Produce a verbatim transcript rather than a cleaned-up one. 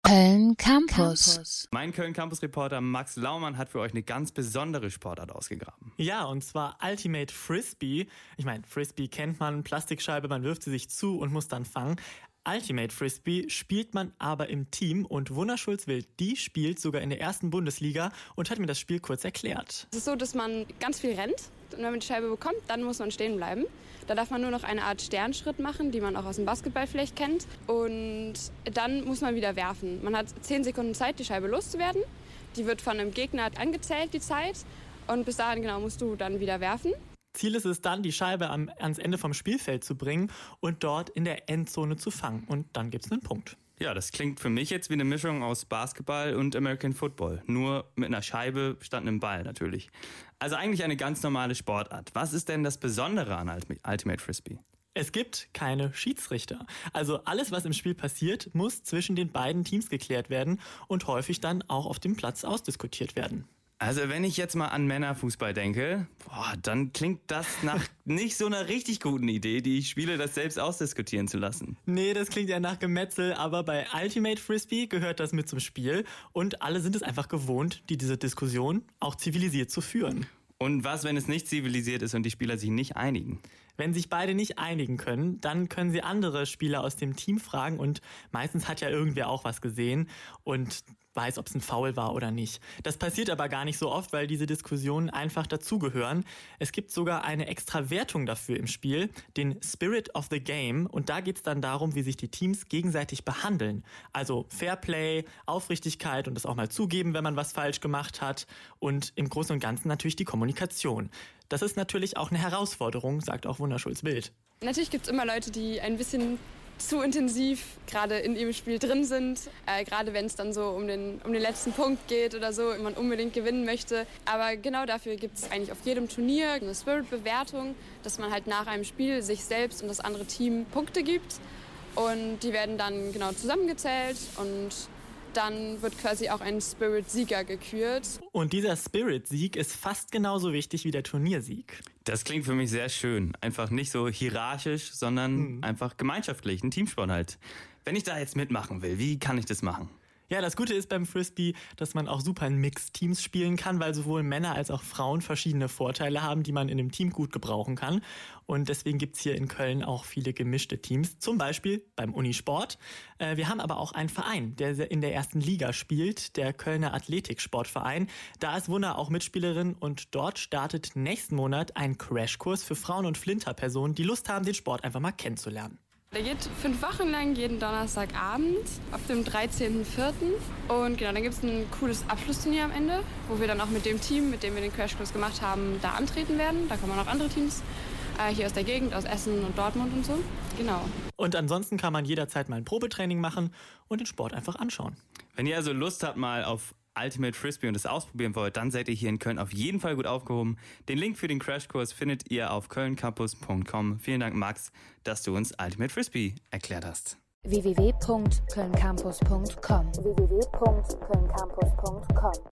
Köln Campus. Mein Köln Campus Reporter Max Laumann hat für euch eine ganz besondere Sportart ausgegraben. Ja, und zwar Ultimate Frisbee. Ich meine, Frisbee kennt man, Plastikscheibe, man wirft sie sich zu und muss dann fangen. Ultimate Frisbee spielt man aber im Team und Wunna Schulz-Wild, die spielt sogar in der ersten Bundesliga und hat mir das Spiel kurz erklärt. Es ist so, dass man ganz viel rennt und wenn man die Scheibe bekommt, dann muss man stehen bleiben. Da darf man nur noch eine Art Sternschritt machen, die man auch aus dem Basketball vielleicht kennt, und dann muss man wieder werfen. Man hat zehn Sekunden Zeit, die Scheibe loszuwerden. Die wird von einem Gegner angezählt, die Zeit, und bis dahin genau musst du dann wieder werfen. Ziel ist es dann, die Scheibe am, ans Ende vom Spielfeld zu bringen und dort in der Endzone zu fangen. Und dann gibt es einen Punkt. Ja, das klingt für mich jetzt wie eine Mischung aus Basketball und American Football. Nur mit einer Scheibe statt einem Ball natürlich. Also eigentlich eine ganz normale Sportart. Was ist denn das Besondere an Ultimate Frisbee? Es gibt keine Schiedsrichter. Also alles, was im Spiel passiert, muss zwischen den beiden Teams geklärt werden und häufig dann auch auf dem Platz ausdiskutiert werden. Also wenn ich jetzt mal an Männerfußball denke, boah, dann klingt das nach nicht so einer richtig guten Idee, die Spiele das selbst ausdiskutieren zu lassen. Nee, das klingt ja nach Gemetzel, aber bei Ultimate Frisbee gehört das mit zum Spiel und alle sind es einfach gewohnt, die diese Diskussion auch zivilisiert zu führen. Und was, wenn es nicht zivilisiert ist und die Spieler sich nicht einigen? Wenn sich beide nicht einigen können, dann können sie andere Spieler aus dem Team fragen und meistens hat ja irgendwer auch was gesehen und weiß, ob es ein Foul war oder nicht. Das passiert aber gar nicht so oft, weil diese Diskussionen einfach dazugehören. Es gibt sogar eine extra Wertung dafür im Spiel, den Spirit of the Game. Und da geht es dann darum, wie sich die Teams gegenseitig behandeln. Also Fairplay, Aufrichtigkeit und das auch mal zugeben, wenn man was falsch gemacht hat. Und im Großen und Ganzen natürlich die Kommunikation. Das ist natürlich auch eine Herausforderung, sagt auch Wunna Schulz-Wild. Natürlich gibt es immer Leute, die ein bisschen zu intensiv gerade in ihrem Spiel drin sind, äh, gerade wenn es dann so um den, um den letzten Punkt geht oder so und man unbedingt gewinnen möchte. Aber genau dafür gibt es eigentlich auf jedem Turnier eine Spirit-Bewertung, dass man halt nach einem Spiel sich selbst und das andere Team Punkte gibt und die werden dann genau zusammengezählt und dann wird quasi auch ein Spirit-Sieger gekürt. Und dieser Spirit-Sieg ist fast genauso wichtig wie der Turniersieg. Das klingt für mich sehr schön. Einfach nicht so hierarchisch, sondern mhm. einfach gemeinschaftlich, ein Teamsport halt. Wenn ich da jetzt mitmachen will, wie kann ich das machen? Ja, das Gute ist beim Frisbee, dass man auch super in Mixed-Teams spielen kann, weil sowohl Männer als auch Frauen verschiedene Vorteile haben, die man in einem Team gut gebrauchen kann. Und deswegen gibt's hier in Köln auch viele gemischte Teams, zum Beispiel beim Unisport. Äh, wir haben aber auch einen Verein, der in der ersten Liga spielt, der Kölner Athletiksportverein. Da ist Wunna auch Mitspielerin und dort startet nächsten Monat ein Crashkurs für Frauen- und Flinterpersonen, die Lust haben, den Sport einfach mal kennenzulernen. Der geht fünf Wochen lang, jeden Donnerstagabend auf dem dreizehnten vierten Und genau, dann gibt es ein cooles Abschlussturnier am Ende, wo wir dann auch mit dem Team, mit dem wir den Crashkurs gemacht haben, da antreten werden. Da kommen auch andere Teams äh, hier aus der Gegend, aus Essen und Dortmund und so. Genau. Und ansonsten kann man jederzeit mal ein Probetraining machen und den Sport einfach anschauen. Wenn ihr also Lust habt mal auf Ultimate Frisbee und es ausprobieren wollt, dann seid ihr hier in Köln auf jeden Fall gut aufgehoben. Den Link für den Crashkurs findet ihr auf köln campus punkt com. Vielen Dank, Max, dass du uns Ultimate Frisbee erklärt hast. w w w punkt köln campus punkt com w w w punkt köln campus punkt com